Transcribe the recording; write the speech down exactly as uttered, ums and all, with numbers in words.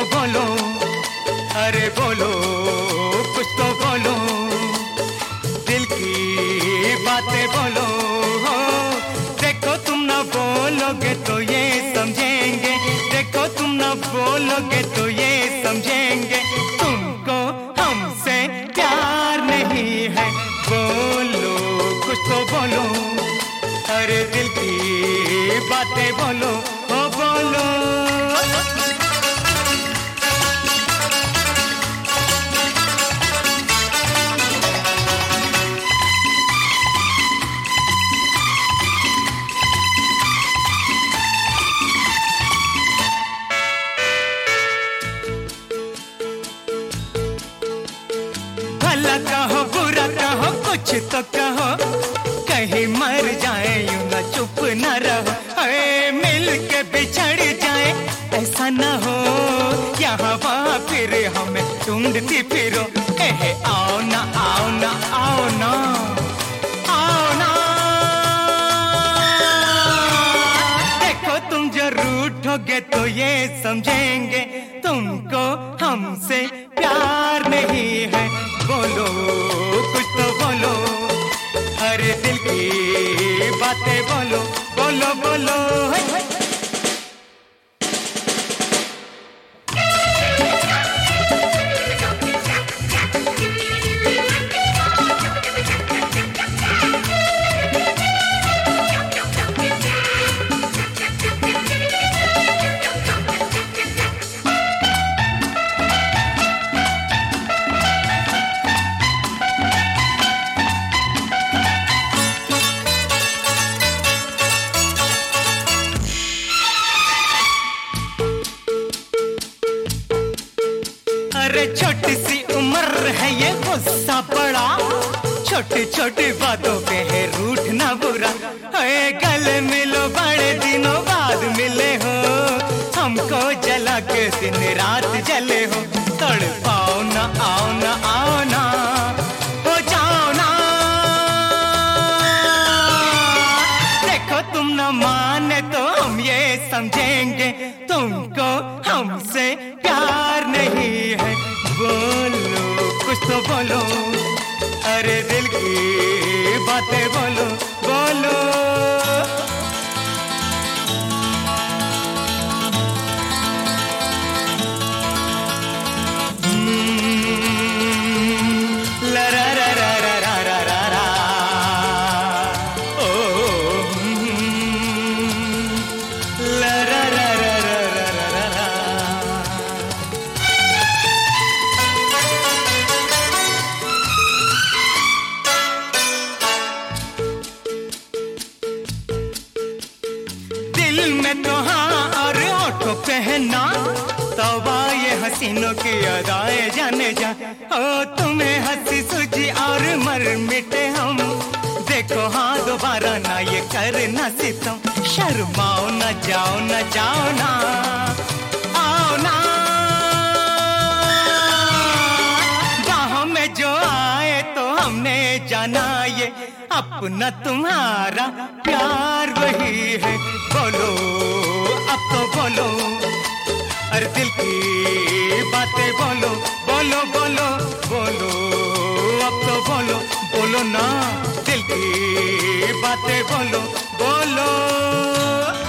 बोलो, अरे बोलो कुछ तो बोलो, दिल की बातें बोलो। हो देखो तुम ना बोलोगे तो ये समझेंगे, देखो तुम ना बोलोगे तो ये समझेंगे, तुमको हमसे प्यार नहीं है। बोलो कुछ तो बोलो, अरे दिल की बातें बोलो, हो बोलो। भला कहो बुरा कहो कुछ तो कहो, कहीं मर जाए यूं ना चुप न रहो। अरे मिल के बिछड़ जाए ऐसा न हो, यहाँ वहाँ फिर हमें ढूंढती फिरो। एहे आओ ना आओ ना आओ ना आओ ना, देखो तुम जो रूठोगे तो ये समझेंगे, तुमको हमसे प्यार नहीं है। बोलो कुछ तो बोलो, अरे दिल की बातें बोलो, बोलो बोलो। है, है। अरे छोटी सी उम्र है ये गुस्सा बड़ा, छोटी छोटी बातों पे है रूठना बुरा। अरे गले मिलो बड़े दिनों बाद मिले हो, हमको जला के दिन रात जले हो। तड़पाओ ना आओ ना आओ ना, हो जाओ ना, देखो तुम न माने तो हम ये समझेंगे, तुमको हमसे प्यार नहीं है। बोलो कुछ तो बोलो, अरे दिल की बातें बोलो, बोलो। ला रा रा रा रा रा रा रा, ओ ला रा रा रा रा रा रा रा। दिल में तो हाँ और होठों पे है ना, तौबा ये हसीनों की अदाएं जाने जा। ओ तुम्हें हंसी सूझी और मर मिटे हम, देखो हाँ दोबारा ना ये करना सितम। शर्माओ ना जाओ ना जाओ ना आओ ना, बाहों में जो आए तो हमने जाना ये अपना तुम्हारा प्यार वही है। बोलो अब तो बोलो, अरे दिल की बातें बोलो, बोलो बोलो बोलो, अब तो बोलो, बोलो ना, दिल की बातें बोलो, बोलो।